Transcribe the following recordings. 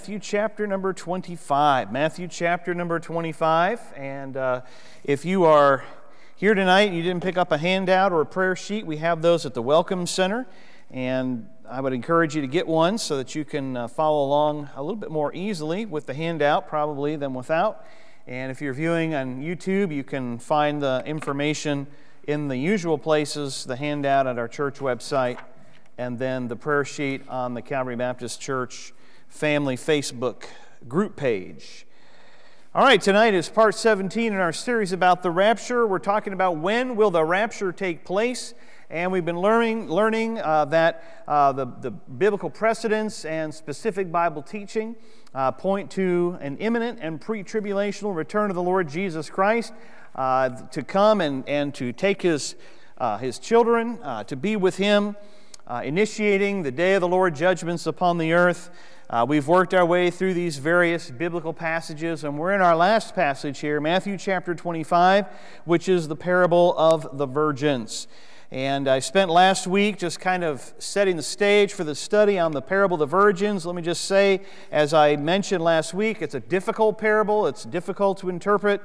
Matthew chapter number 25. Matthew chapter number 25. And if you are here tonight and you didn't pick up a handout or a prayer sheet, we have those at the Welcome Center. And I would encourage you to get one so that you can follow along a little bit more easily with the handout probably than without. And if you're viewing on YouTube, you can find the information in the usual places, the handout at our church website, and then the prayer sheet on the Calvary Baptist Church Family Facebook group page. All right, tonight is part 17 in our series about the rapture. We're talking about when will the rapture take place, and we've been learning that the biblical precedents and specific Bible teaching point to an imminent and pre-tribulational return of the Lord Jesus Christ to come and to take His children to be with Him, initiating the day of the Lord judgments upon the earth. We've worked our way through these various biblical passages, and we're in our last passage here, Matthew chapter 25, which is the parable of the virgins. And I spent last week just kind of setting the stage for the study on the parable of the virgins. Let me just say, as I mentioned last week, it's a difficult parable. It's difficult to interpret.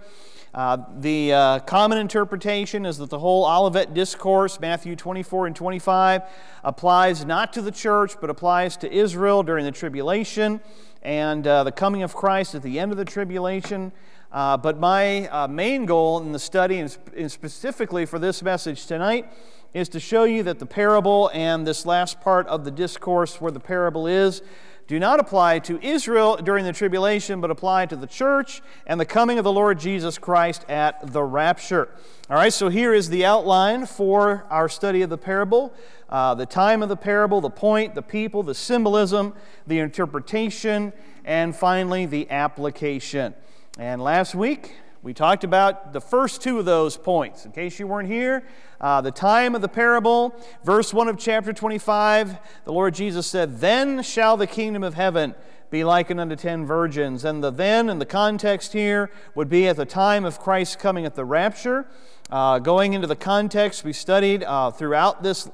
The common interpretation is that the whole Olivet Discourse, Matthew 24 and 25, applies not to the church, but applies to Israel during the tribulation and the coming of Christ at the end of the tribulation. But my main goal in the study, and specifically for this message tonight, is to show you that the parable and this last part of the discourse where the parable is do not apply to Israel during the tribulation, but apply to the church and the coming of the Lord Jesus Christ at the rapture. All right, so here is the outline for our study of the parable, the time of the parable, the point, the people, the symbolism, the interpretation, and finally the application. And last week, we talked about the first two of those points. In case you weren't here, the time of the parable, verse 1 of chapter 25, the Lord Jesus said, "Then shall the kingdom of heaven be likened unto 10 virgins." And the then in the context here would be at the time of Christ's coming at the rapture. Going into the context, we studied throughout this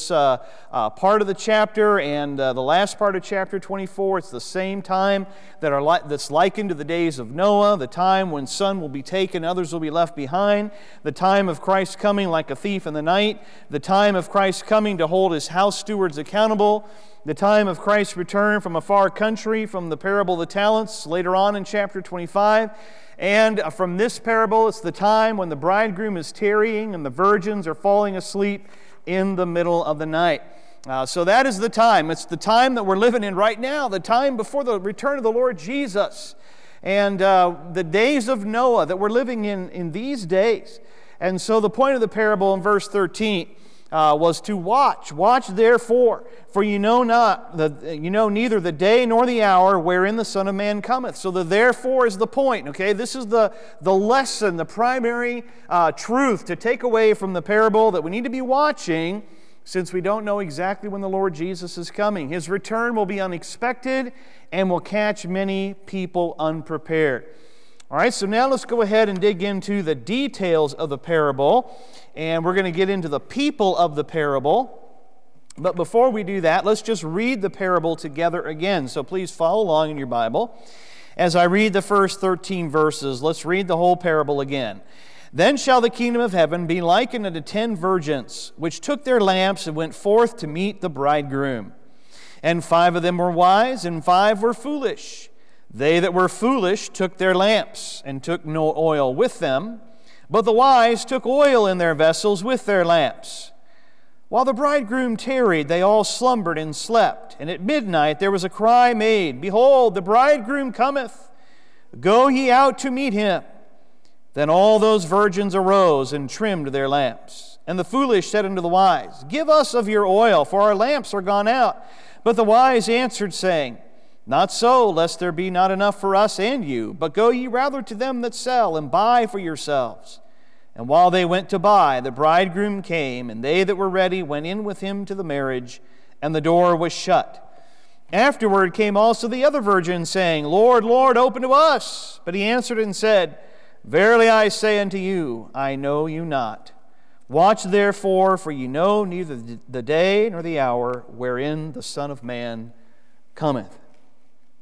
part of the chapter and the last part of chapter 24. It's the same time that's likened to the days of Noah, the time when some will be taken, others will be left behind, the time of Christ coming like a thief in the night, the time of Christ coming to hold His house stewards accountable, the time of Christ's return from a far country, from the parable of the talents later on in chapter 25. And from this parable, it's the time when the bridegroom is tarrying and the virgins are falling asleep in the middle of the night. So that is the time. It's the time that we're living in right now, the time before the return of the Lord Jesus. And the days of Noah that we're living in these days. And so the point of the parable in verse 13 was to watch. Watch therefore, for you know neither the day nor the hour wherein the Son of Man cometh. So the therefore is the point. Okay, this is the lesson, the primary truth to take away from the parable, that we need to be watching, since we don't know exactly when the Lord Jesus is coming. His return will be unexpected and will catch many people unprepared. All right, so now let's go ahead and dig into the details of the parable, and we're going to get into the people of the parable. But before we do that, let's just read the parable together again. So please follow along in your Bible. As I read the first 13 verses, let's read the whole parable again. "Then shall the kingdom of heaven be likened unto 10 virgins, which took their lamps and went forth to meet the bridegroom. And 5 of them were wise, and 5 were foolish. They that were foolish took their lamps, and took no oil with them. But the wise took oil in their vessels with their lamps. While the bridegroom tarried, they all slumbered and slept. And at midnight there was a cry made, Behold, the bridegroom cometh. Go ye out to meet him. Then all those virgins arose and trimmed their lamps. And the foolish said unto the wise, Give us of your oil, for our lamps are gone out. But the wise answered, saying, Not so, lest there be not enough for us and you, but go ye rather to them that sell, and buy for yourselves. And while they went to buy, the bridegroom came, and they that were ready went in with him to the marriage, and the door was shut. Afterward came also the other virgins, saying, Lord, Lord, open to us. But he answered and said, Verily I say unto you, I know you not. Watch therefore, for ye know neither the day nor the hour wherein the Son of Man cometh."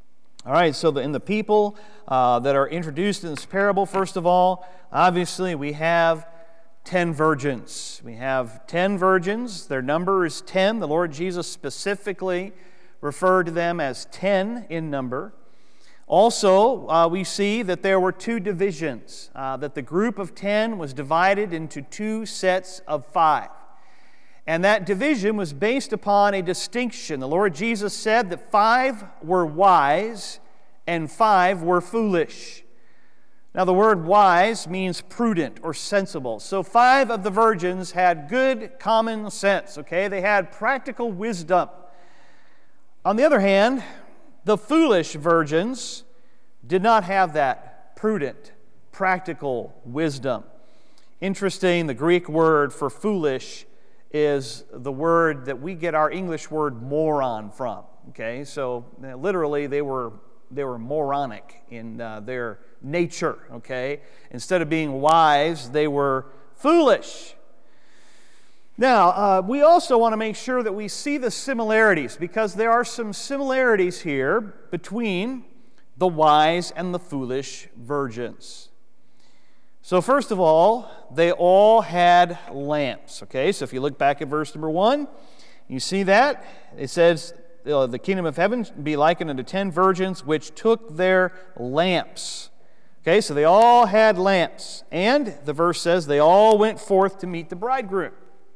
All right, so in the people that are introduced in this parable, first of all, obviously we have 10 virgins. We have 10 virgins. Their number is 10. The Lord Jesus specifically referred to them as 10 in number. Also, we see that there were two divisions, that the group of 10 was divided into two sets of 5. And that division was based upon a distinction. The Lord Jesus said that 5 were wise and 5 were foolish. Now, the word wise means prudent or sensible. So 5 of the virgins had good common sense, okay? They had practical wisdom. On the other hand, the foolish virgins did not have that prudent, practical wisdom. Interesting, the Greek word for foolish is the word that we get our English word moron from. Okay, so literally they were moronic in their nature. Okay, instead of being wise, they were foolish. Now, we also want to make sure that we see the similarities, because there are some similarities here between the wise and the foolish virgins. So first of all, they all had lamps. Okay, so if you look back at verse number 1, you see that. It says, the kingdom of heaven be likened unto 10 virgins which took their lamps. Okay, so they all had lamps. And the verse says they all went forth to meet the bridegroom.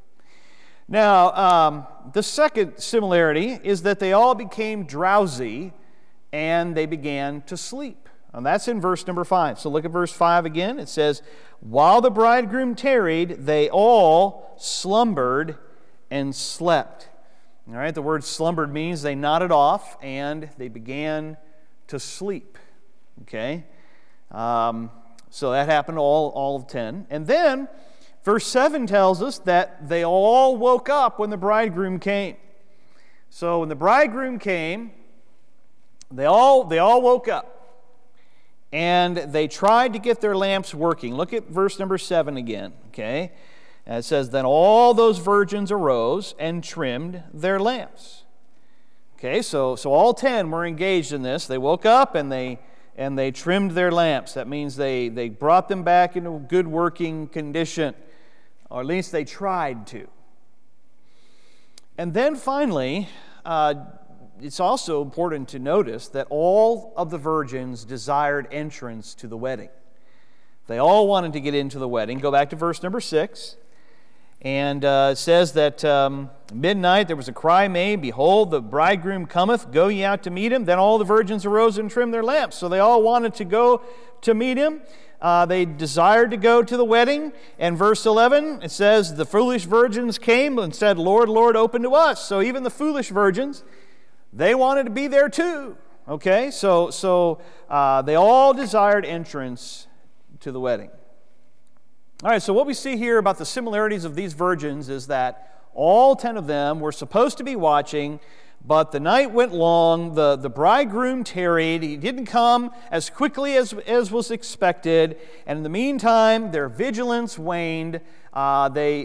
Now, the second similarity is that they all became drowsy and they began to sleep. And that's in verse number 5. So look at verse 5 again. It says, while the bridegroom tarried, they all slumbered and slept. All right, the word slumbered means they nodded off and they began to sleep. Okay, so that happened to all of 10. And then verse 7 tells us that they all woke up when the bridegroom came. So when the bridegroom came, they all woke up. And they tried to get their lamps working. Look at verse number 7 again, okay? And it says, then all those virgins arose and trimmed their lamps. Okay, so all 10 were engaged in this. They woke up and they trimmed their lamps. That means they brought them back into good working condition, or at least they tried to. And then finally, it's also important to notice that all of the virgins desired entrance to the wedding. They all wanted to get into the wedding. Go back to verse number 6. And it says that midnight there was a cry made, behold, the bridegroom cometh, go ye out to meet him. Then all the virgins arose and trimmed their lamps. So they all wanted to go to meet him. They desired to go to the wedding. And verse 11, it says, the foolish virgins came and said, Lord, Lord, open to us. So even the foolish virgins, they wanted to be there too. Okay, so they all desired entrance to the wedding. All right, so what we see here about the similarities of these virgins is that all 10 of them were supposed to be watching, but the night went long, the bridegroom tarried, he didn't come as quickly as was expected, and in the meantime, their vigilance waned. They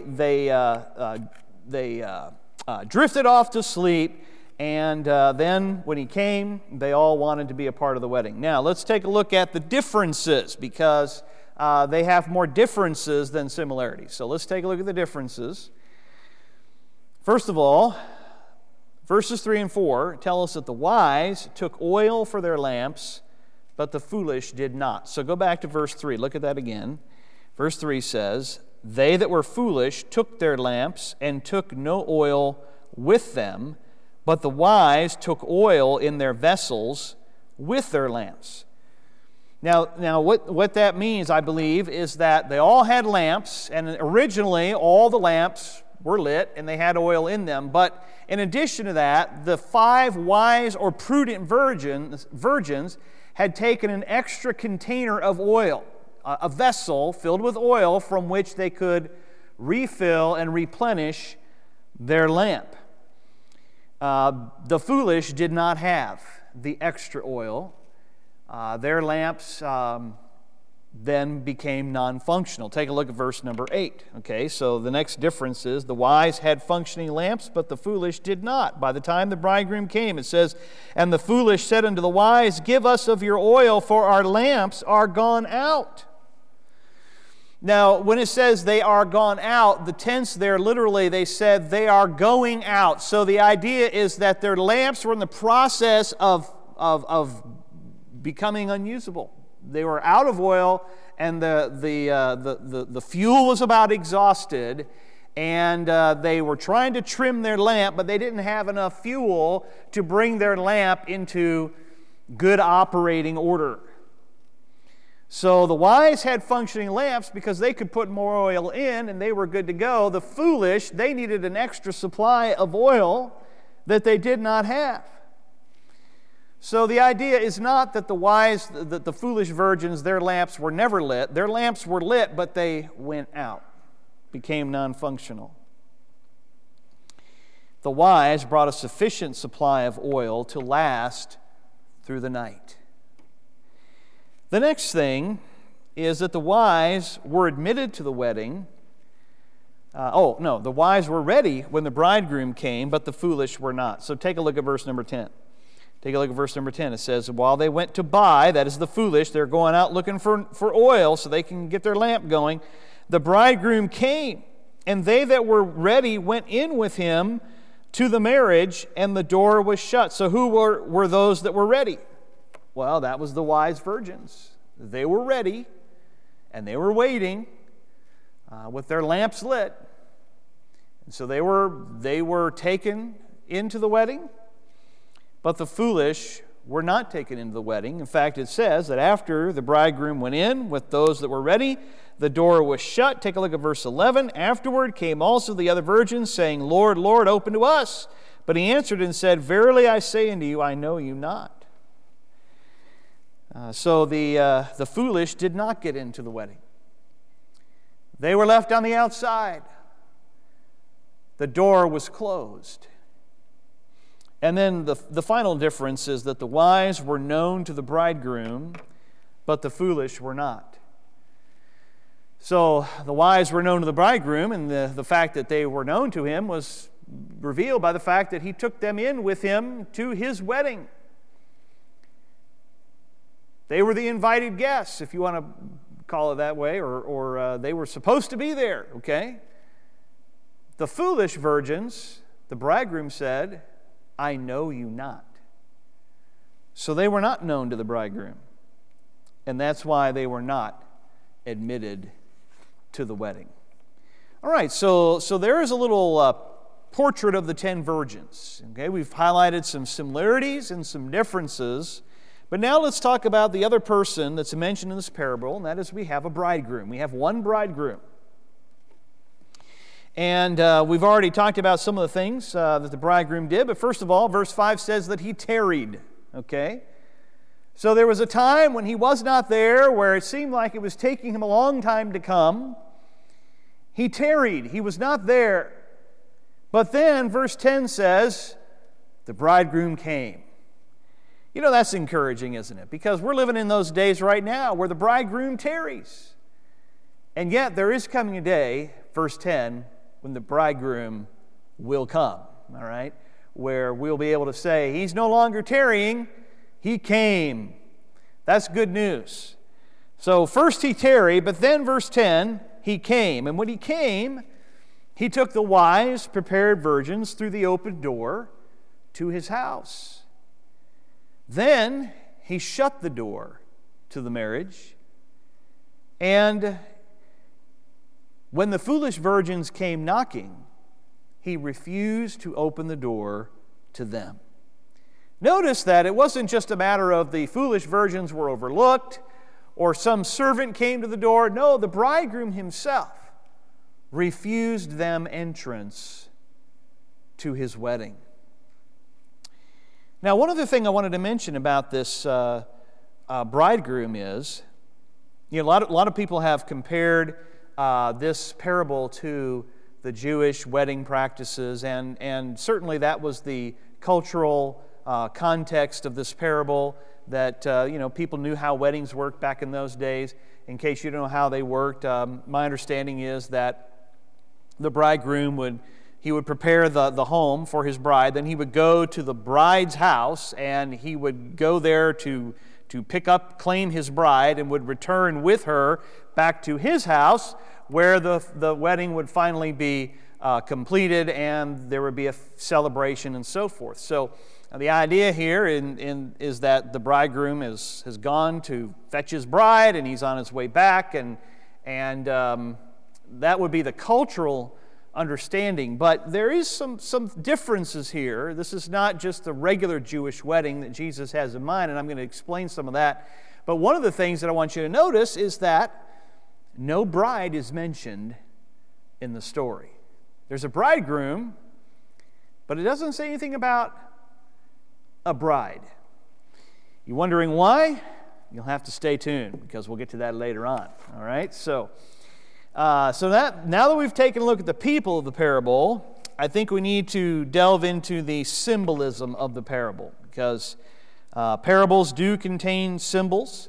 drifted off to sleep. And then when he came, they all wanted to be a part of the wedding. Now, let's take a look at the differences, because they have more differences than similarities. So let's take a look at the differences. First of all, verses 3 and 4 tell us that the wise took oil for their lamps, but the foolish did not. So go back to verse 3. Look at that again. Verse 3 says, they that were foolish took their lamps and took no oil with them, but the wise took oil in their vessels with their lamps. Now, what that means, I believe, is that they all had lamps, and originally all the lamps were lit and they had oil in them. But in addition to that, the 5 wise or prudent virgins had taken an extra container of oil, a vessel filled with oil from which they could refill and replenish their lamp. The foolish did not have the extra oil. Their lamps then became non-functional. Take a look at verse number 8. Okay, so the next difference is the wise had functioning lamps, but the foolish did not. By the time the bridegroom came, it says, "And the foolish said unto the wise, Give us of your oil, for our lamps are gone out." Now, when it says they are gone out, the tense there, literally, they said they are going out. So the idea is that their lamps were in the process of becoming unusable. They were out of oil, and the fuel was about exhausted, and they were trying to trim their lamp, but they didn't have enough fuel to bring their lamp into good operating order. So the wise had functioning lamps because they could put more oil in, and they were good to go. The foolish, they needed an extra supply of oil that they did not have. So the idea is not that the foolish virgins, their lamps were never lit. Their lamps were lit, but they went out, became non-functional. The wise brought a sufficient supply of oil to last through the night. The next thing is that the wise were admitted to the wedding. The wise were ready when the bridegroom came, but the foolish were not. So take a look at verse number 10. Take a look at verse number 10. It says, "While they went to buy," that is the foolish, they're going out looking for oil so they can get their lamp going, "the bridegroom came, and they that were ready went in with him to the marriage, and the door was shut." So who were those that were ready? Well, that was the wise virgins. They were ready, and they were waiting with their lamps lit. And so they were taken into the wedding. But the foolish were not taken into the wedding. In fact, it says that after the bridegroom went in with those that were ready, the door was shut. Take a look at verse 11. "Afterward came also the other virgins, saying, Lord, Lord, open to us. But he answered and said, Verily I say unto you, I know you not." So the foolish did not get into the wedding. They were left on the outside. The door was closed. And then the final difference is that the wise were known to the bridegroom, but the foolish were not. So the wise were known to the bridegroom, and the fact that they were known to him was revealed by the fact that he took them in with him to his wedding. They were the invited guests, if you want to call it that way, or they were supposed to be there, okay? The foolish virgins, the bridegroom said, "I know you not." So they were not known to the bridegroom. And that's why they were not admitted to the wedding. All right, so there is a little portrait of the 10 virgins. Okay, we've highlighted some similarities and some differences. But now let's talk about the other person that's mentioned in this parable, and that is we have a bridegroom. We have one bridegroom. And we've already talked about some of the things that the bridegroom did. But first of all, verse 5 says that he tarried. Okay? So there was a time when he was not there, where it seemed like it was taking him a long time to come. He tarried. He was not there. But then verse 10 says, the bridegroom came. You know, that's encouraging, isn't it? Because we're living in those days right now where the bridegroom tarries. And yet there is coming a day, verse 10, when the bridegroom will come, all right? Where we'll be able to say, he's no longer tarrying, he came. That's good news. So first he tarried, but then verse 10, he came. And when he came, he took the wise, prepared virgins through the open door to his house. Then he shut the door to the marriage, and when the foolish virgins came knocking, he refused to open the door to them. Notice that it wasn't just a matter of the foolish virgins were overlooked or some servant came to the door. No, the bridegroom himself refused them entrance to his wedding. Now, one other thing I wanted to mention about this bridegroom is, a lot of people have compared this parable to the Jewish wedding practices, and certainly that was the cultural context of this parable that people knew how weddings worked back in those days. In case you don't know how they worked, my understanding is that the bridegroom would prepare the home for his bride. Then he would go to the bride's house, and he would go there to claim his bride, and would return with her back to his house, where the wedding would finally be completed, and there would be a celebration and so forth. So the idea here is that the bridegroom has gone to fetch his bride, and he's on his way back, and that would be the cultural understanding. But there is some differences here. This is not just the regular Jewish wedding that Jesus has in mind, and I'm going to explain some of that. But one of the things that I want you to notice is that no bride is mentioned in the story. There's a bridegroom, but it doesn't say anything about a bride. You wondering why? You'll have to stay tuned, because we'll get to that later on. All right? So that now that we've taken a look at the people of the parable, I think we need to delve into the symbolism of the parable, because parables do contain symbols.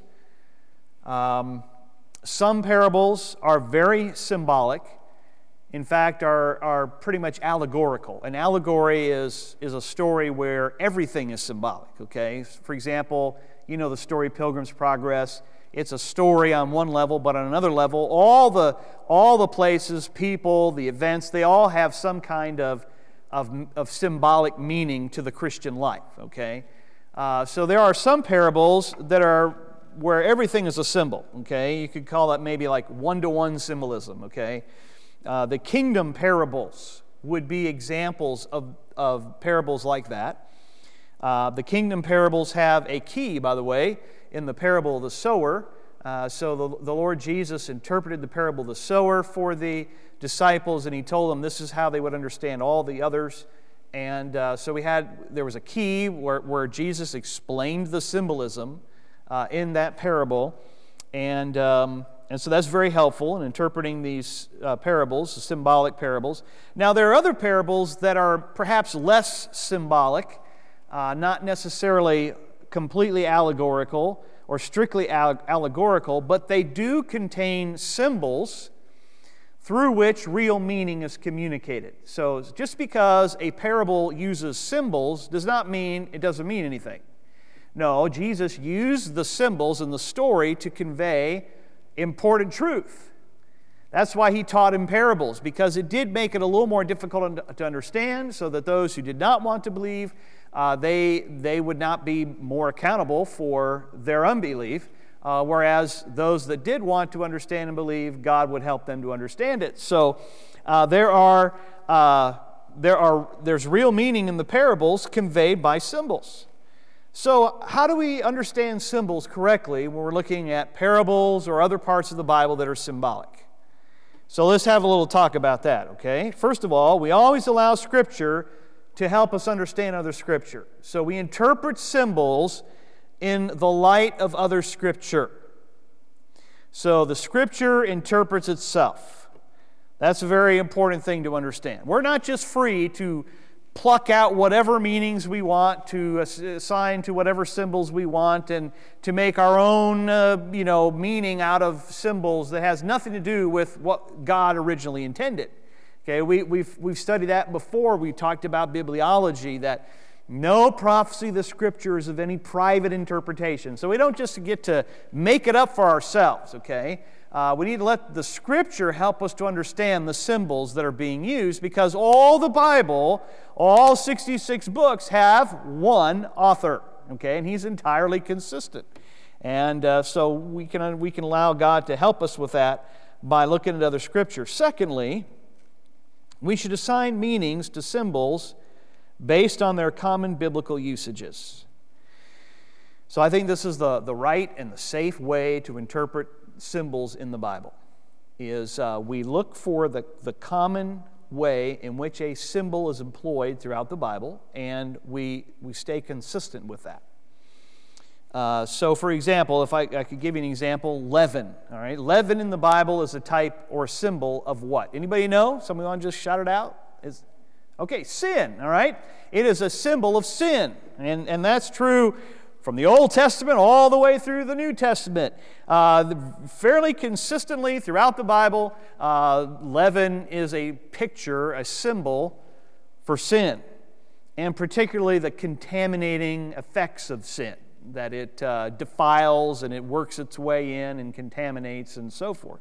Some parables are very symbolic. In fact, are pretty much allegorical. An allegory is a story where everything is symbolic, okay? For example, the story Pilgrim's Progress. It's a story on one level, but on another level, all the places, people, the events, they all have some kind of symbolic meaning to the Christian life, okay? So there are some parables that are where everything is a symbol, okay? You could call that maybe like one-to-one symbolism, okay? The kingdom parables would be examples of parables like that. The kingdom parables have a key, by the way, in the parable of the sower. So the Lord Jesus interpreted the parable of the sower for the disciples, and he told them this is how they would understand all the others. And so there was a key where Jesus explained the symbolism in that parable, and so that's very helpful in interpreting these parables, the symbolic parables. Now, there are other parables that are perhaps less symbolic, not necessarily completely allegorical or strictly allegorical, but they do contain symbols through which real meaning is communicated. So just because a parable uses symbols does not mean it doesn't mean anything. No, Jesus used the symbols in the story to convey important truth. That's why he taught in parables, because it did make it a little more difficult to understand, so that those who did not want to believe, they would not be more accountable for their unbelief, whereas those that did want to understand and believe, God would help them to understand it. So there's real meaning in the parables conveyed by symbols. So how do we understand symbols correctly when we're looking at parables or other parts of the Bible that are symbolic? So let's have a little talk about that, okay? First of all, we always allow Scripture to help us understand other Scripture. So we interpret symbols in the light of other Scripture. So the Scripture interprets itself. That's a very important thing to understand. We're not just free to pluck out whatever meanings we want, to assign to whatever symbols we want, and to make our own meaning out of symbols that has nothing to do with what God originally intended. Okay, we've studied that before. We talked about bibliology, that no prophecy of the Scripture is of any private interpretation. So we don't just get to make it up for ourselves, okay? We need to let the Scripture help us to understand the symbols that are being used, because all the Bible, all 66 books, have one author, okay? And he's entirely consistent. And so we can allow God to help us with that by looking at other Scripture. Secondly, we should assign meanings to symbols based on their common biblical usages. So I think this is the right and the safe way to interpret symbols in the Bible, is we look for the common way in which a symbol is employed throughout the Bible, and we stay consistent with that. So for example, if I could give you an example, leaven. All right, leaven in the Bible is a type or symbol of what? Anybody know? Somebody want to just shout it out? Okay, sin, all right? It is a symbol of sin, and that's true from the Old Testament all the way through the New Testament. Fairly consistently throughout the Bible, leaven is a picture, a symbol for sin, and particularly the contaminating effects of sin, that it defiles and it works its way in and contaminates and so forth.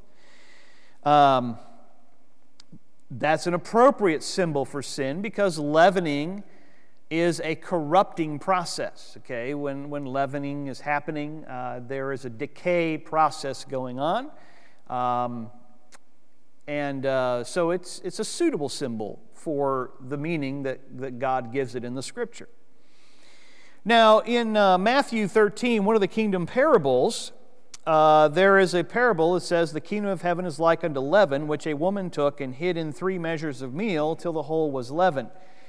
That's an appropriate symbol for sin because leavening is a corrupting process. Okay, when leavening is happening, there is a decay process going on, so it's a suitable symbol for the meaning that God gives it in the Scripture. Now, in Matthew 13, one of the kingdom parables, there is a parable that says, "The kingdom of heaven is like unto leaven, which a woman took and hid in 3 measures of meal till the whole was leavened."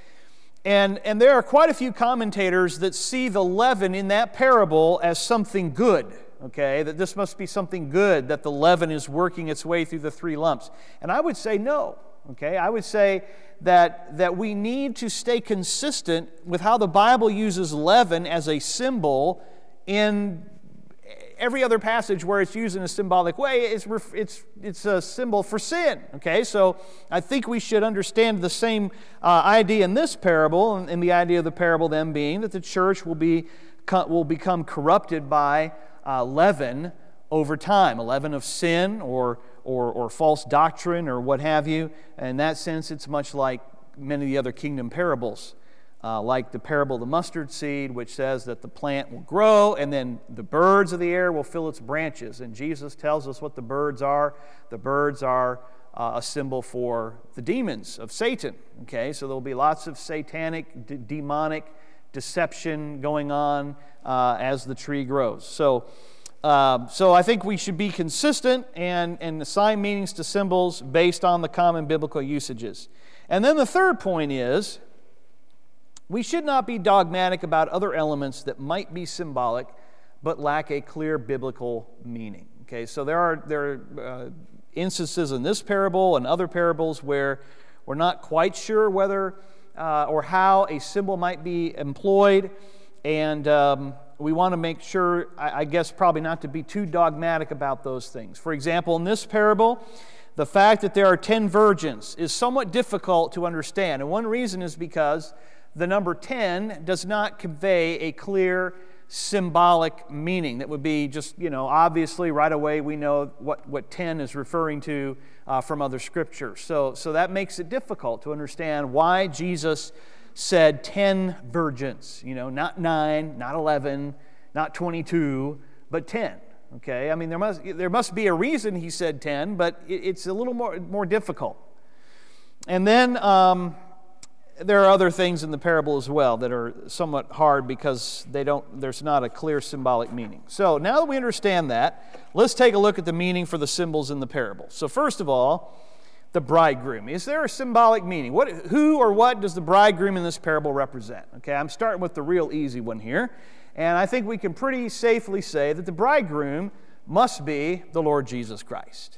And there are quite a few commentators that see the leaven in that parable as something good, okay? That this must be something good, that the leaven is working its way through the 3 lumps. And I would say no, okay? I would say that we need to stay consistent with how the Bible uses leaven as a symbol in every other passage where it's used in a symbolic way. It's a symbol for sin, okay? So I think we should understand the same idea in this parable, and the idea of the parable then being that the church will become corrupted by leaven over time, a leaven of sin or false doctrine or what have you. In that sense, it's much like many of the other kingdom parables. Like the parable of the mustard seed, which says that the plant will grow and then the birds of the air will fill its branches. And Jesus tells us what the birds are. The birds are a symbol for the demons of Satan. Okay, so there will be lots of satanic, demonic deception going on as the tree grows. So I think we should be consistent and assign meanings to symbols based on the common biblical usages. And then the third point is, we should not be dogmatic about other elements that might be symbolic but lack a clear biblical meaning. Okay, so there are instances in this parable and other parables where we're not quite sure whether or how a symbol might be employed, and we want to make sure, I guess, probably not to be too dogmatic about those things. For example, in this parable, the fact that there are 10 virgins is somewhat difficult to understand, and one reason is because the number 10 does not convey a clear symbolic meaning. That would be just, obviously right away we know what 10 is referring to from other scriptures. So that makes it difficult to understand why Jesus said 10 virgins, not 9, not 11, not 22, but 10. Okay, I mean, there must be a reason he said 10, but it's a little more difficult. And then there are other things in the parable as well that are somewhat hard because there's not a clear symbolic meaning. So now that we understand that, let's take a look at the meaning for the symbols in the parable. So first of all, the bridegroom. Is there a symbolic meaning? Who or what does the bridegroom in this parable represent? Okay, I'm starting with the real easy one here. And I think we can pretty safely say that the bridegroom must be the Lord Jesus Christ.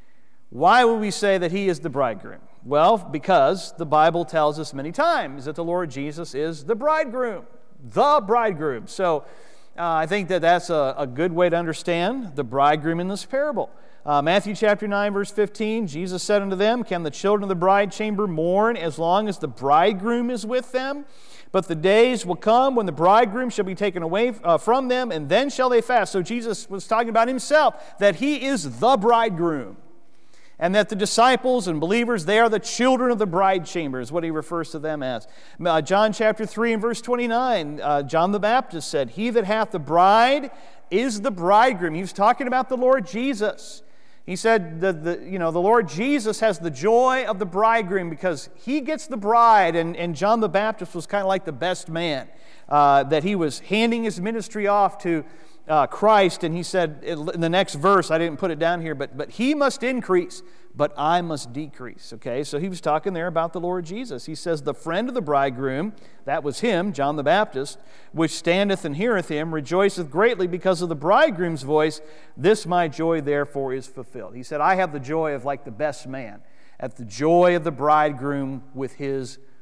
Why would we say that He is the bridegroom? Well, because the Bible tells us many times that the Lord Jesus is the bridegroom. The bridegroom. So I think that's a good way to understand the bridegroom in this parable. Matthew chapter 9, verse 15, Jesus said unto them, "Can the children of the bride chamber mourn as long as the bridegroom is with them? But the days will come when the bridegroom shall be taken away from them, and then shall they fast." So Jesus was talking about Himself, that He is the bridegroom. And that the disciples and believers, they are the children of the bride chamber, is what He refers to them as. John chapter 3 and verse 29, John the Baptist said, "He that hath the bride is the bridegroom." He was talking about the Lord Jesus. He said the Lord Jesus has the joy of the bridegroom because He gets the bride, and John the Baptist was kind of like the best man, that he was handing his ministry off to Christ, and he said in the next verse, I didn't put it down here, but He must increase, but I must decrease. Okay, so he was talking there about the Lord Jesus. He says, "The friend of the bridegroom," that was him, John the Baptist, "which standeth and heareth him, rejoiceth greatly because of the bridegroom's voice. This my joy therefore is fulfilled." He said, I have the joy of like the best man, at the joy of the bridegroom with his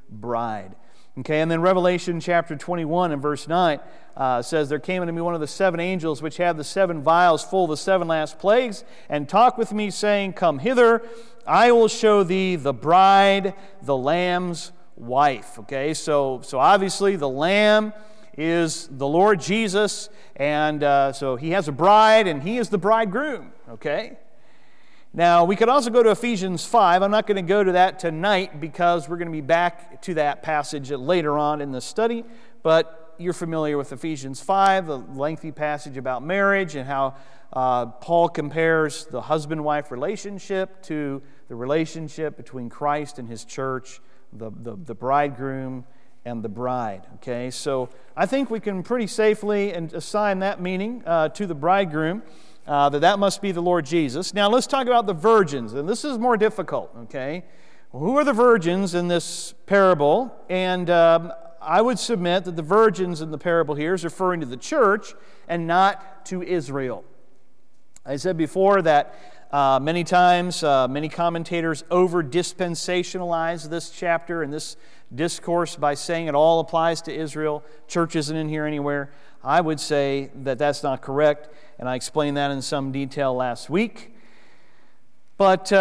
bride. Okay, and then Revelation chapter 21 and verse 9 says, "There came unto me one of the seven angels which had the seven vials full of the seven last plagues, and talked with me, saying, Come hither, I will show thee the bride, the Lamb's wife." Okay, so obviously the Lamb is the Lord Jesus, and so He has a bride, and He is the bridegroom. Okay. Now, we could also go to Ephesians 5. I'm not going to go to that tonight because we're going to be back to that passage later on in the study, but you're familiar with Ephesians 5, the lengthy passage about marriage and how Paul compares the husband-wife relationship to the relationship between Christ and His church, the bridegroom and the bride. Okay, so I think we can pretty safely assign that meaning to the bridegroom. That must be the Lord Jesus. Now let's talk about the virgins, and this is more difficult, okay? Well, who are the virgins in this parable? And I would submit that the virgins in the parable here is referring to the church and not to Israel. I said before that many times, many commentators over-dispensationalize this chapter and this discourse by saying it all applies to Israel. Church isn't in here anywhere. I would say that that's not correct, and I explained that in some detail last week. But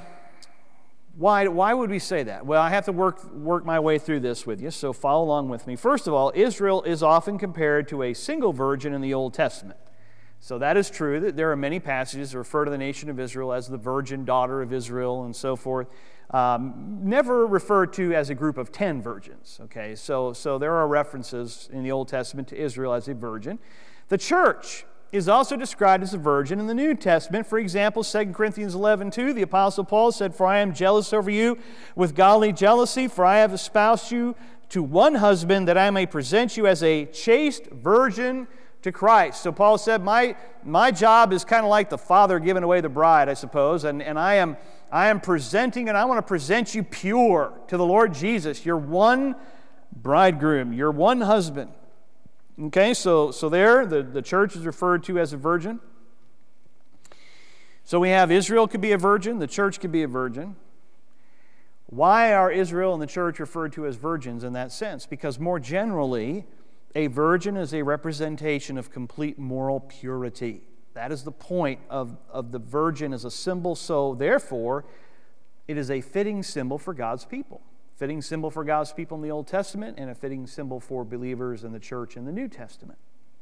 why would we say that? Well, I have to work my way through this with you, so follow along with me. First of all, Israel is often compared to a single virgin in the Old Testament. So that is true, that there are many passages that refer to the nation of Israel as the virgin daughter of Israel and so forth. Never referred to as a group of 10 virgins. Okay, so there are references in the Old Testament to Israel as a virgin. The church is also described as a virgin in the New Testament. For example, 2 Corinthians 11:2, the Apostle Paul said, "For I am jealous over you with godly jealousy, for I have espoused you to one husband, that I may present you as a chaste virgin to Christ." So Paul said, my job is kind of like the father giving away the bride, I suppose, and I am presenting, and I want to present you pure to the Lord Jesus, your one bridegroom, your one husband. Okay, so there, the church is referred to as a virgin. So we have Israel could be a virgin, the church could be a virgin. Why are Israel and the church referred to as virgins in that sense? Because more generally, a virgin is a representation of complete moral purity. That is the point of the virgin as a symbol. So therefore, it is a fitting symbol for God's people. Fitting symbol for God's people in the Old Testament, and a fitting symbol for believers in the church in the New Testament.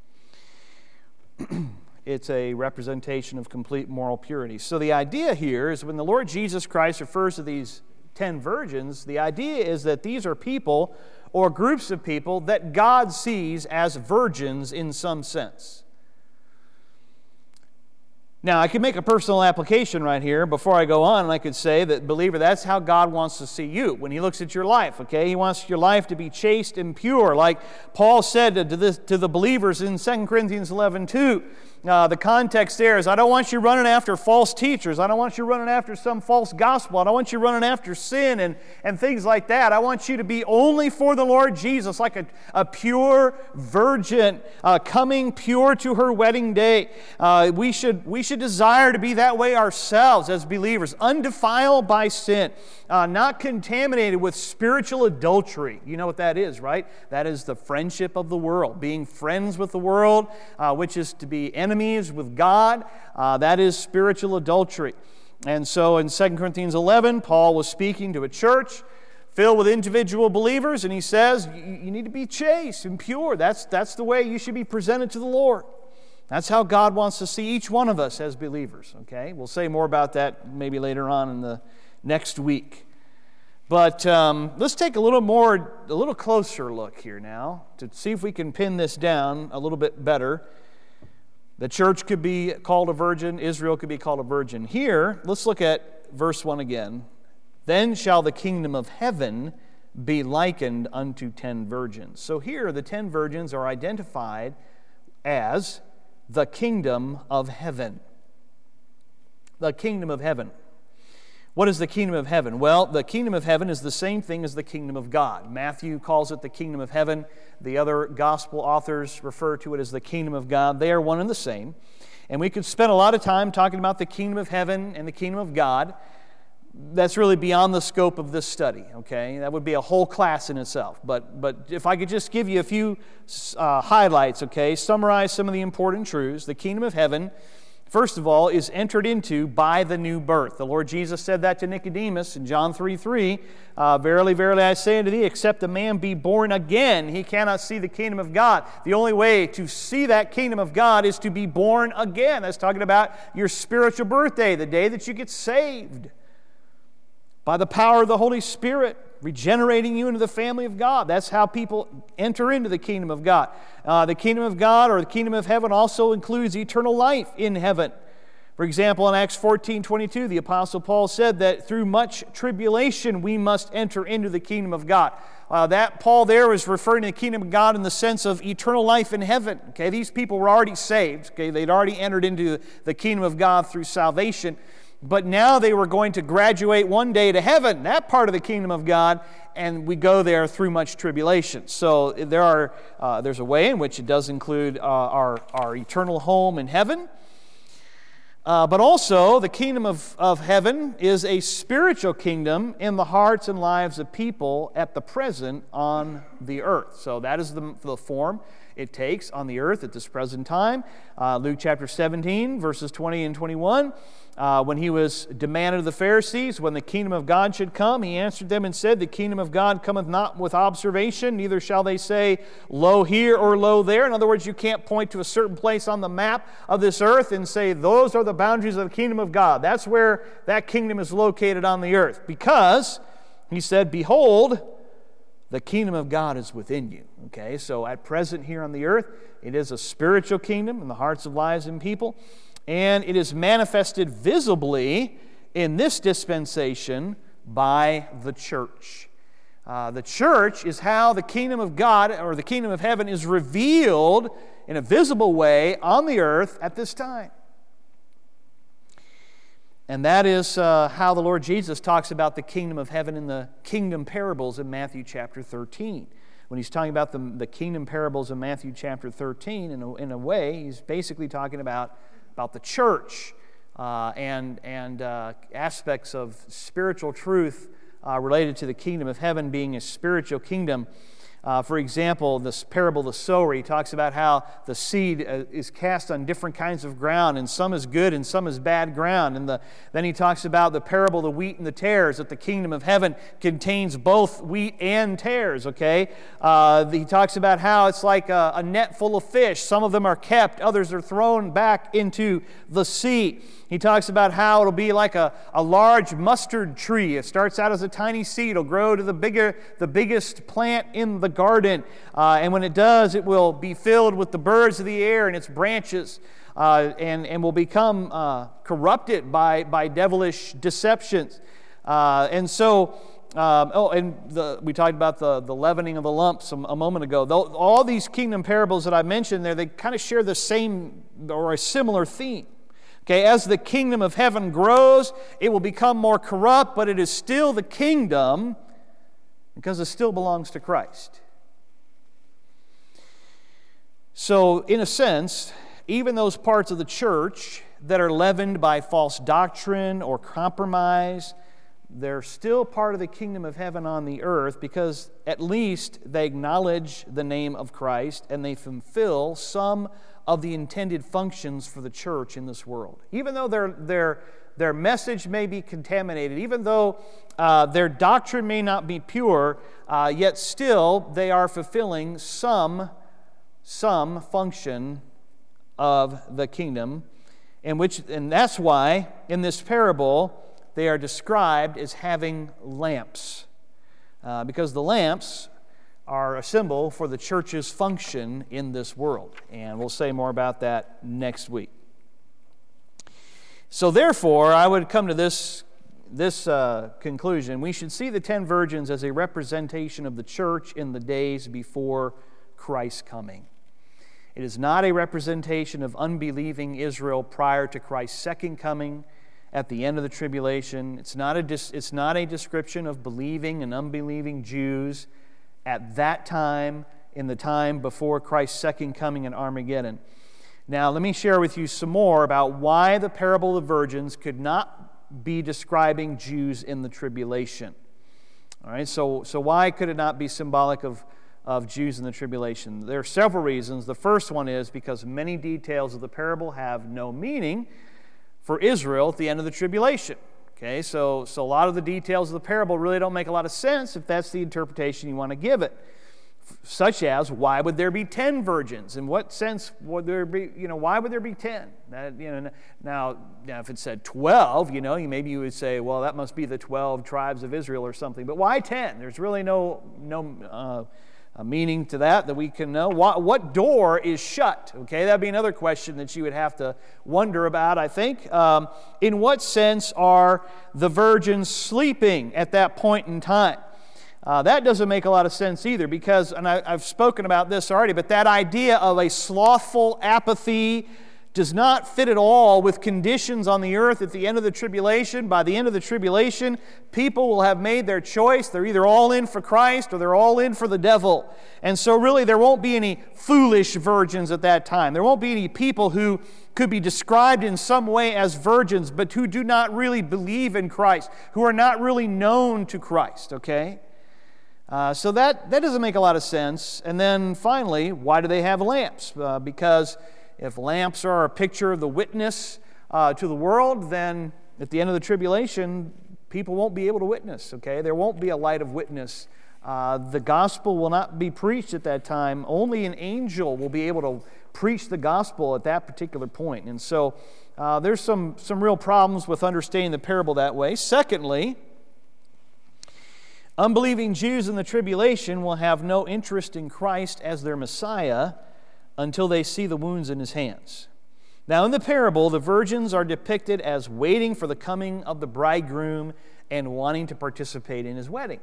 It's a representation of complete moral purity. So the idea here is when the Lord Jesus Christ refers to these 10 virgins, the idea is that these are people or groups of people that God sees as virgins in some sense. Now, I could make a personal application right here before I go on, and I could say that, believer, that's how God wants to see you when He looks at your life, okay? He wants your life to be chaste and pure, like Paul said to the believers in 2 Corinthians 11:2. The context there is, I don't want you running after false teachers. I don't want you running after some false gospel. I don't want you running after sin and things like that. I want you to be only for the Lord Jesus, like a pure virgin coming pure to her wedding day. We should desire to be that way ourselves as believers, undefiled by sin, not contaminated with spiritual adultery. You know what that is, right? That is the friendship of the world, being friends with the world, which is to be enemies with God. That is spiritual adultery. And so in 2 Corinthians 11, Paul was speaking to a church filled with individual believers, and he says, you need to be chaste and pure. That's the way you should be presented to the Lord. That's how God wants to see each one of us as believers. Okay, we'll say more about that maybe later on in the next week. But let's take a little closer look here now to see if we can pin this down a little bit better. The church could be called a virgin. Israel could be called a virgin. Here, let's look at verse 1 again. Then shall the kingdom of heaven be likened unto 10 virgins. So here, the 10 virgins are identified as the kingdom of heaven. The kingdom of heaven. What is the kingdom of heaven? Well, the kingdom of heaven is the same thing as the kingdom of God. Matthew calls it the kingdom of heaven. The other gospel authors refer to it as the kingdom of God. They are one and the same. And we could spend a lot of time talking about the kingdom of heaven and the kingdom of God. that's really beyond the scope of this study, okay? That would be a whole class in itself. But if I could just give you a few highlights, okay? Summarize some of the important truths. The kingdom of heaven, first of all, is entered into by the new birth. The Lord Jesus said that to Nicodemus in John 3:3. Verily, verily, I say unto thee, except a man be born again, he cannot see the kingdom of God. The only way to see that kingdom of God is to be born again. That's talking about your spiritual birthday, the day that you get saved by the power of the Holy Spirit, regenerating you into the family of God. That's how people enter into the kingdom of God. The kingdom of God, or the kingdom of heaven, also includes eternal life in heaven. For example, in Acts 14:22, the Apostle Paul said that through much tribulation we must enter into the kingdom of God. That Paul there was referring to the kingdom of God in the sense of eternal life in heaven. Okay, these people were already saved. Okay, they'd already entered into the kingdom of God through salvation. But now they were going to graduate one day to heaven, that part of the kingdom of God, and we go there through much tribulation. So there's a way in which it does include our eternal home in heaven. But also, the kingdom of heaven is a spiritual kingdom in the hearts and lives of people at the present on the earth. So that is the form it takes on the earth at this present time. Luke chapter 17, verses 20 and 21. When he was demanded of the Pharisees when the kingdom of God should come, he answered them and said, the kingdom of God cometh not with observation, neither shall they say, lo here or lo there. In other words, you can't point to a certain place on the map of this earth and say, those are the boundaries of the kingdom of God. That's where that kingdom is located on the earth. Because, he said, behold, the kingdom of God is within you. Okay, so at present here on the earth, it is a spiritual kingdom in the hearts of lives and people. And it is manifested visibly in this dispensation by the church. The church is how the kingdom of God, or the kingdom of heaven, is revealed in a visible way on the earth at this time. And that is how the Lord Jesus talks about the kingdom of heaven in the kingdom parables in Matthew chapter 13. When he's talking about the kingdom parables in Matthew chapter 13, in a way, he's basically talking about the church and aspects of spiritual truth related to the kingdom of heaven being a spiritual kingdom. For example, this parable of the sower, he talks about how the seed is cast on different kinds of ground, and some is good and some is bad ground. And then he talks about the parable of the wheat and the tares, that the kingdom of heaven contains both wheat and tares, okay? He talks about how it's like a net full of fish. Some of them are kept, others are thrown back into the sea. He talks about how it'll be like a large mustard tree. It starts out as a tiny seed. It'll grow to the biggest plant in the garden. And when it does, it will be filled with the birds of the air and its branches, and will become corrupted by devilish deceptions. We talked about the leavening of the lumps a moment ago. All these kingdom parables that I mentioned there, they kind of share the same or a similar theme. Okay, as the kingdom of heaven grows, it will become more corrupt, but it is still the kingdom because it still belongs to Christ. So, in a sense, even those parts of the church that are leavened by false doctrine or compromise, they're still part of the kingdom of heaven on the earth because at least they acknowledge the name of Christ and they fulfill some of the intended functions for the church in this world. Even though their message may be contaminated, even though their doctrine may not be pure, yet still they are fulfilling some function of the kingdom, and that's why in this parable they are described as having lamps, because the lamps are a symbol for the church's function in this world. And we'll say more about that next week. So therefore, I would come to this conclusion. We should see the 10 virgins as a representation of the church in the days before Christ's coming. It is not a representation of unbelieving Israel prior to Christ's second coming at the end of the tribulation. It's not a description of believing and unbelieving Jews at that time, in the time before Christ's second coming in Armageddon. Now, let me share with you some more about why the parable of the virgins could not be describing Jews in the tribulation. All right, so why could it not be symbolic of Jews in the tribulation? There are several reasons. The first one is because many details of the parable have no meaning for Israel at the end of the tribulation. Okay, so a lot of the details of the parable really don't make a lot of sense if that's the interpretation you want to give it. Such as, why would there be 10 virgins? In what sense would there be, why would there be 10? Now, if it said 12, maybe you would say, well, that must be the 12 tribes of Israel or something. But why 10? There's really no meaning to that we can know. What door is shut? Okay, that'd be another question that you would have to wonder about, I think. In what sense are the virgins sleeping at that point in time? That doesn't make a lot of sense either because, and I've spoken about this already, but that idea of a slothful apathy does not fit at all with conditions on the earth at the end of the tribulation. By the end of the tribulation, people will have made their choice. They're either all in for Christ or they're all in for the devil. And so really there won't be any foolish virgins at that time. There won't be any people who could be described in some way as virgins, but who do not really believe in Christ, who are not really known to Christ, okay? So that doesn't make a lot of sense. And then finally, why do they have lamps? Because if lamps are a picture of the witness to the world, then at the end of the tribulation, people won't be able to witness, okay? There won't be a light of witness. The gospel will not be preached at that time. Only an angel will be able to preach the gospel at that particular point. And so there's some real problems with understanding the parable that way. Secondly, unbelieving Jews in the tribulation will have no interest in Christ as their Messiah until they see the wounds in his hands. Now, in the parable, the virgins are depicted as waiting for the coming of the bridegroom and wanting to participate in his wedding.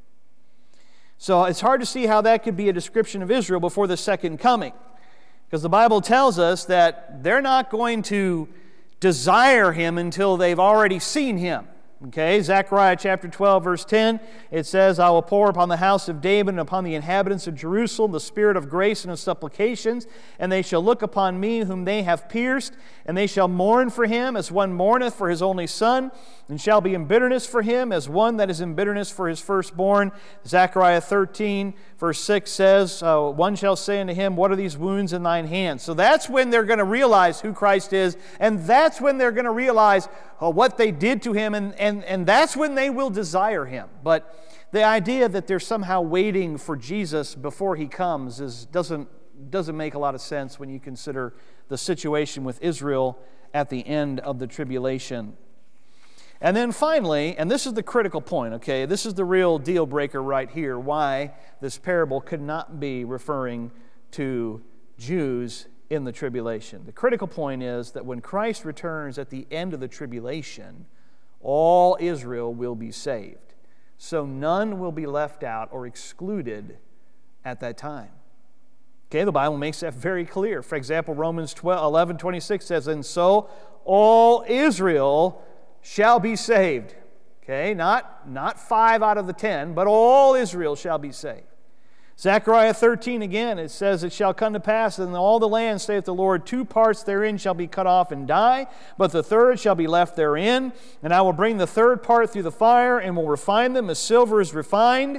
So it's hard to see how that could be a description of Israel before the second coming, because the Bible tells us that they're not going to desire him until they've already seen him. Okay, Zechariah chapter 12, verse 10, it says, I will pour upon the house of David and upon the inhabitants of Jerusalem the spirit of grace and of supplications, and they shall look upon me whom they have pierced, and they shall mourn for him as one mourneth for his only son, and shall be in bitterness for him as one that is in bitterness for his firstborn. Zechariah 13, verse 6 says, one shall say unto him, what are these wounds in thine hands? So that's when they're going to realize who Christ is, and that's when they're going to realize what they did to him, and that's when they will desire him. But the idea that they're somehow waiting for Jesus before he comes doesn't make a lot of sense when you consider the situation with Israel at the end of the tribulation. And then finally, and this is the critical point, okay, this is the real deal breaker right here, why this parable could not be referring to Jews in the tribulation. The critical point is that when Christ returns at the end of the tribulation, all Israel will be saved. So none will be left out or excluded at that time. Okay, the Bible makes that very clear. For example, Romans 11:26 says, and so all Israel shall be saved. Okay, not 5 out of the 10, but all Israel shall be saved. Zechariah 13 again, it says, it shall come to pass that in all the land, saith the Lord, 2 parts therein shall be cut off and die, but the third shall be left therein. And I will bring the third part through the fire, and will refine them as silver is refined.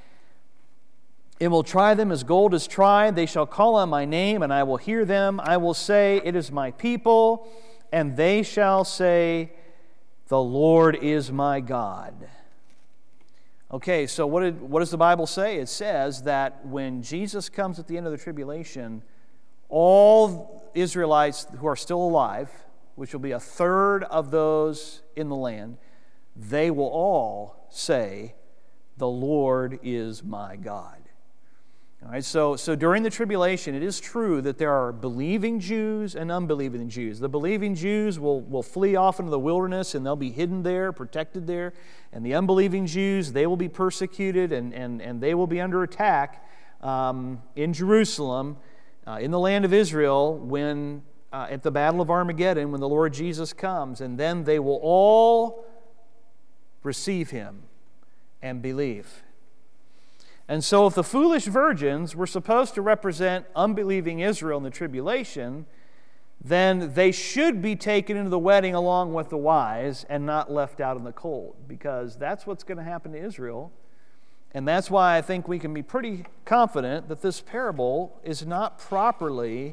It will try them as gold is tried. They shall call on my name, and I will hear them. I will say, it is my people, and they shall say, the Lord is my God. Okay, so what does the Bible say? It says that when Jesus comes at the end of the tribulation, all Israelites who are still alive, which will be a third of those in the land, they will all say, the Lord is my God. All right, so during the tribulation, it is true that there are believing Jews and unbelieving Jews. The believing Jews will flee off into the wilderness, and they'll be hidden there, protected there. And the unbelieving Jews, they will be persecuted, and they will be under attack in Jerusalem, in the land of Israel, when at the Battle of Armageddon, when the Lord Jesus comes. And then they will all receive him and believe. And so if the foolish virgins were supposed to represent unbelieving Israel in the tribulation, then they should be taken into the wedding along with the wise and not left out in the cold, because that's what's going to happen to Israel. And that's why I think we can be pretty confident that this parable is not properly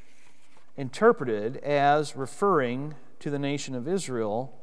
interpreted as referring to the nation of Israel,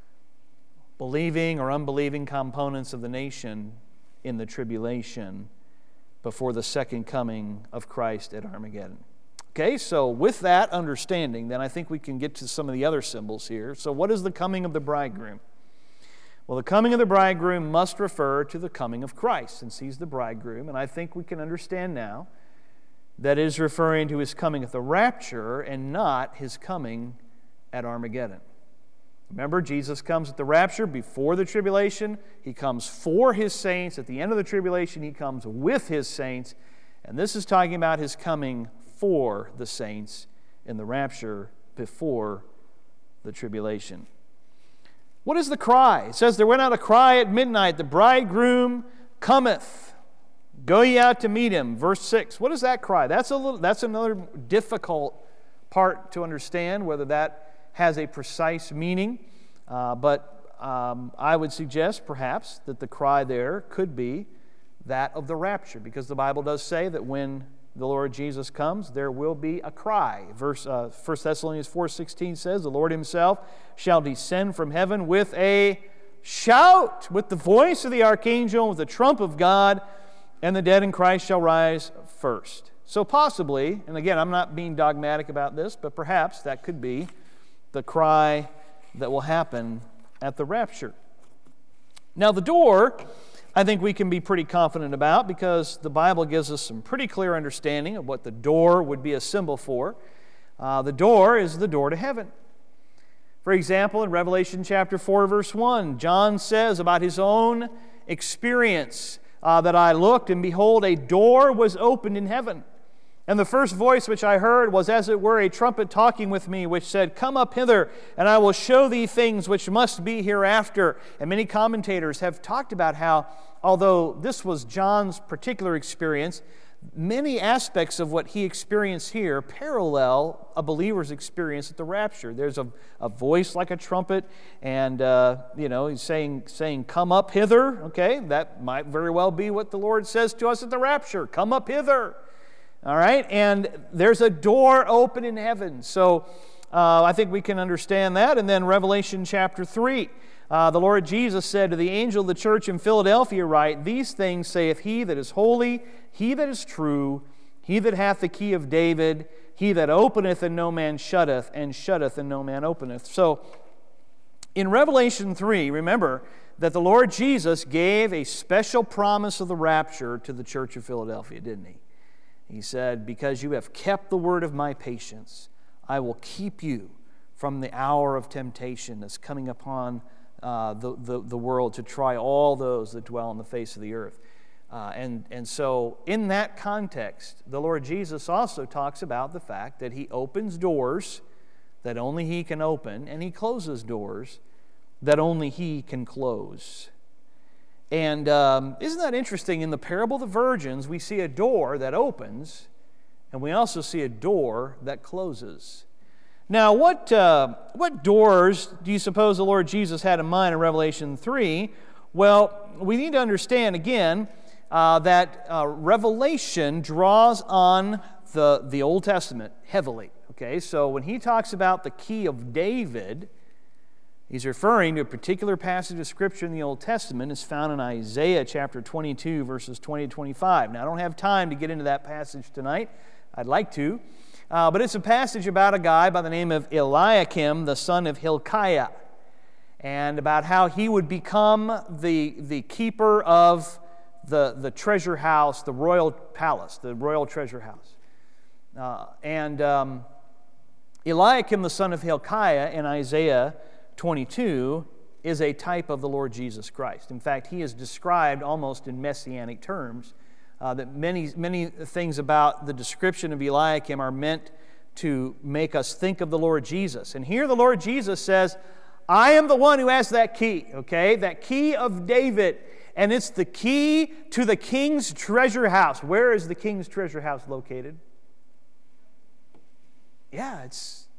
believing or unbelieving components of the nation in the tribulation before the second coming of Christ at Armageddon. Okay, so with that understanding, then I think we can get to some of the other symbols here. So what is the coming of the bridegroom? Well, the coming of the bridegroom must refer to the coming of Christ, since he's the bridegroom, and I think we can understand now that it is referring to his coming at the rapture and not his coming at Armageddon. Remember, Jesus comes at the rapture before the tribulation. He comes for his saints. At the end of the tribulation, he comes with his saints. And this is talking about his coming for the saints in the rapture before the tribulation. What is the cry? It says, there went out a cry at midnight, the bridegroom cometh. Go ye out to meet him. Verse 6. What is that cry? That's another difficult part to understand, whether that has a precise meaning. But I would suggest perhaps that the cry there could be that of the rapture, because the Bible does say that when the Lord Jesus comes, there will be a cry. 1 Thessalonians 4:16 says, the Lord himself shall descend from heaven with a shout, with the voice of the archangel, with the trump of God, and the dead in Christ shall rise first. So possibly, and again, I'm not being dogmatic about this, but perhaps that could be the cry that will happen at the rapture. Now the door, I think we can be pretty confident about, because the Bible gives us some pretty clear understanding of what the door would be a symbol for. The door is the door to heaven. For example, in Revelation chapter 4, verse 1, John says about his own experience that I looked, and behold, a door was opened in heaven. And the first voice which I heard was as it were a trumpet talking with me, which said, Come up hither, and I will show thee things which must be hereafter. And many commentators have talked about how, although this was John's particular experience, many aspects of what he experienced here parallel a believer's experience at the rapture. There's a voice like a trumpet, and he's saying, Come up hither. Okay, that might very well be what the Lord says to us at the rapture. Come up hither. All right, and there's a door open in heaven. So I think we can understand that. And then Revelation chapter 3, the Lord Jesus said to the angel of the church in Philadelphia, write, These things saith he that is holy, he that is true, he that hath the key of David, he that openeth and no man shutteth, and shutteth and no man openeth. So in Revelation 3, remember that the Lord Jesus gave a special promise of the rapture to the church of Philadelphia, didn't he? He said, Because you have kept the word of my patience, I will keep you from the hour of temptation that's coming upon the world to try all those that dwell on the face of the earth. And so in that context, the Lord Jesus also talks about the fact that he opens doors that only he can open, and he closes doors that only he can close. And isn't that interesting? In the parable of the virgins, we see a door that opens, and we also see a door that closes. Now, what doors do you suppose the Lord Jesus had in mind in Revelation 3? Well, we need to understand, again, that Revelation draws on the Old Testament heavily. Okay, so when he talks about the key of David, he's referring to a particular passage of Scripture in the Old Testament. It's found in Isaiah chapter 22, verses 20 to 25. Now, I don't have time to get into that passage tonight. I'd like to. But it's a passage about a guy by the name of Eliakim, the son of Hilkiah, and about how he would become the keeper of the treasure house, the royal palace, the royal treasure house. Eliakim, the son of Hilkiah, in Isaiah 22 is a type of the Lord Jesus Christ. In fact, he is described almost in messianic terms, that many things about the description of Eliakim are meant to make us think of the Lord Jesus. And here the Lord Jesus says, I am the one who has that key, okay? That key of David. And it's the key to the king's treasure house. Where is the king's treasure house located? Yeah, it's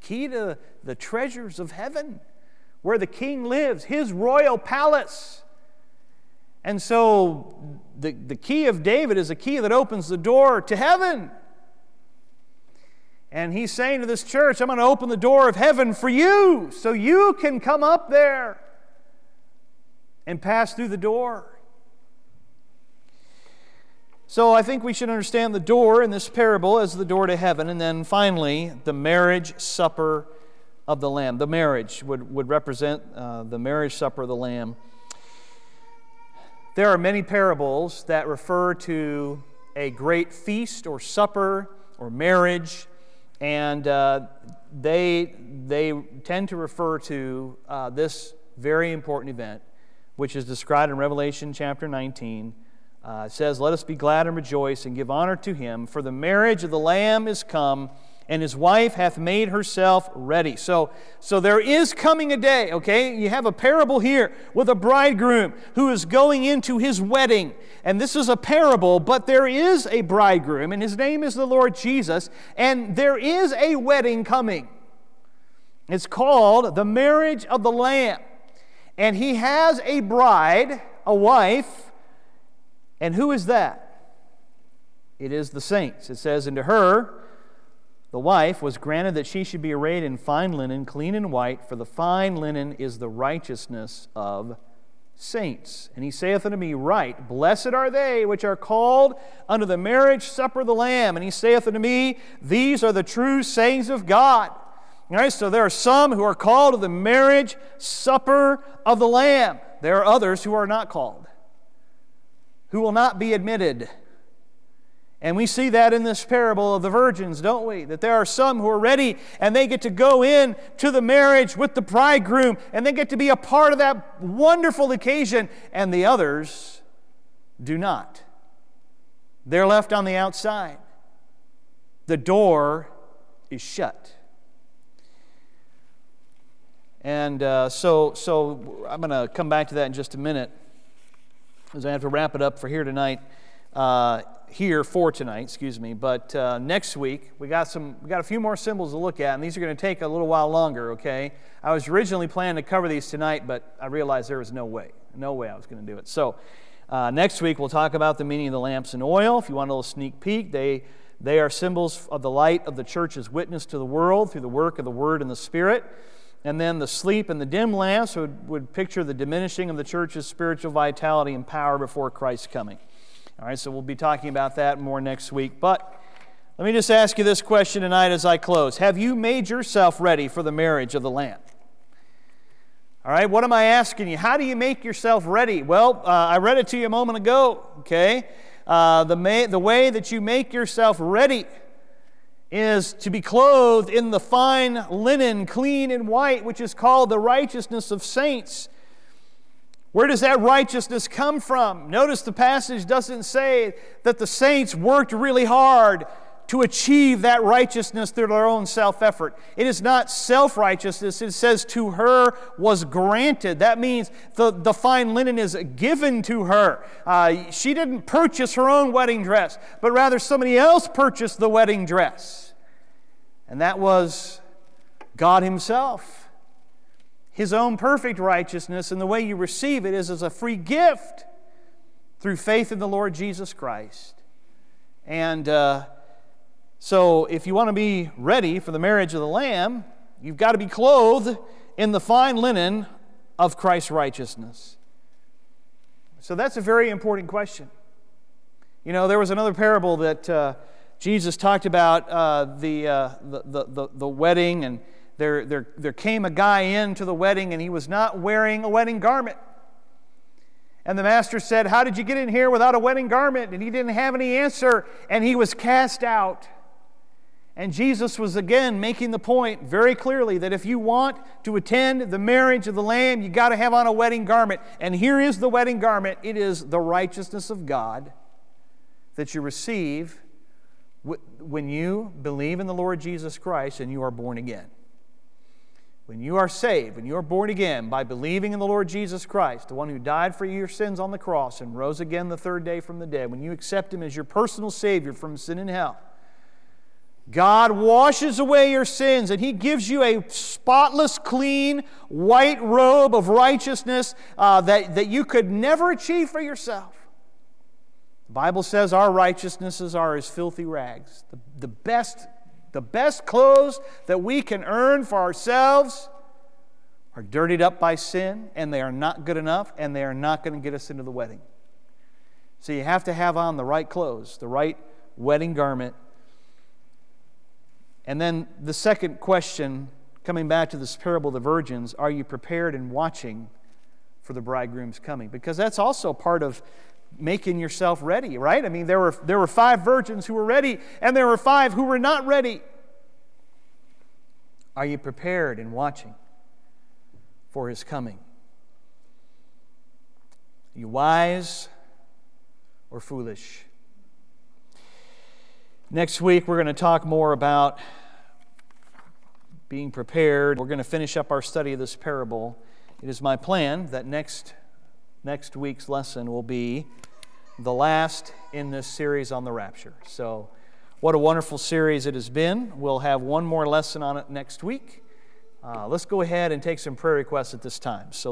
key to the treasures of heaven, where the king lives, his royal palace. And so the key of David is a key that opens the door to heaven. And he's saying to this church, I'm going to open the door of heaven for you so you can come up there and pass through the door. So I think we should understand the door in this parable as the door to heaven. And then finally, the marriage supper of the Lamb. The marriage would represent the marriage supper of the Lamb. There are many parables that refer to a great feast or supper or marriage, and they tend to refer to this very important event, which is described in Revelation chapter 19. It says, "Let us be glad and rejoice and give honor to him, for the marriage of the Lamb is come, and his wife hath made herself ready." So there is coming a day, okay? You have a parable here with a bridegroom who is going into his wedding. And this is a parable, but there is a bridegroom, and his name is the Lord Jesus, and there is a wedding coming. It's called the marriage of the Lamb. And he has a bride, a wife, and who is that? It is the saints. It says, "And to her, the wife, was granted that she should be arrayed in fine linen, clean and white, for the fine linen is the righteousness of saints. And he saith unto me, Right, blessed are they which are called unto the marriage supper of the Lamb. And he saith unto me, These are the true sayings of God." All right, so there are some who are called to the marriage supper of the Lamb. There are others who are not called, who will not be admitted. And we see that in this parable of the virgins, don't we? That there are some who are ready and they get to go in to the marriage with the bridegroom and they get to be a part of that wonderful occasion, and the others do not. They're left on the outside. The door is shut. And so I'm going to come back to that in just a minute, because I have to wrap it up for here tonight. But next week we got a few more symbols to look at, and these are going to take a little while longer. Okay, I was originally planning to cover these tonight, but I realized there was no way I was going to do it. So next week we'll talk about the meaning of the lamps and oil. If you want a little sneak peek, they are symbols of the light of the church's witness to the world through the work of the Word and the Spirit. And then the sleep and the dim lamps would picture the diminishing of the church's spiritual vitality and power before Christ's coming. All right, so we'll be talking about that more next week. But let me just ask you this question tonight as I close. Have you made yourself ready for the marriage of the Lamb? All right, what am I asking you? How do you make yourself ready? Well, I read it to you a moment ago, okay? The way that you make yourself ready is to be clothed in the fine linen, clean and white, which is called the righteousness of saints. Where does that righteousness come from? Notice the passage doesn't say that the saints worked really hard to achieve that righteousness through their own self-effort. It is not self-righteousness. It says to her was granted. That means the fine linen is given to her. She didn't purchase her own wedding dress, but rather somebody else purchased the wedding dress. And that was God Himself. His own perfect righteousness, and the way you receive it is as a free gift through faith in the Lord Jesus Christ. And so if you want to be ready for the marriage of the Lamb, you've got to be clothed in the fine linen of Christ's righteousness. So that's a very important question. You know, there was another parable that Jesus talked about the wedding, and there came a guy into the wedding, and he was not wearing a wedding garment. And the master said, "How did you get in here without a wedding garment?" And he didn't have any answer, and he was cast out. And Jesus was again making the point very clearly that if you want to attend the marriage of the Lamb, you got to have on a wedding garment. And here is the wedding garment. It is the righteousness of God that you receive when you believe in the Lord Jesus Christ and you are born again. When you are saved, when you are born again by believing in the Lord Jesus Christ, the one who died for your sins on the cross and rose again the third day from the dead, when you accept Him as your personal Savior from sin and hell, God washes away your sins, and He gives you a spotless, clean, white robe of righteousness that you could never achieve for yourself. The Bible says our righteousnesses are as filthy rags. The best clothes that we can earn for ourselves are dirtied up by sin, and they are not good enough, and they are not going to get us into the wedding. So you have to have on the right clothes, the right wedding garment. And then the second question, coming back to this parable of the virgins, are you prepared and watching for the bridegroom's coming? Because that's also part of making yourself ready, right? I mean, there were 5 virgins who were ready, and there were 5 who were not ready. Are you prepared and watching for His coming? Are you wise or foolish? Next week, we're going to talk more about being prepared. We're going to finish up our study of this parable. It is my plan that next week's lesson will be the last in this series on the rapture. So, what a wonderful series it has been. We'll have one more lesson on it next week. Let's go ahead and take some prayer requests at this time. So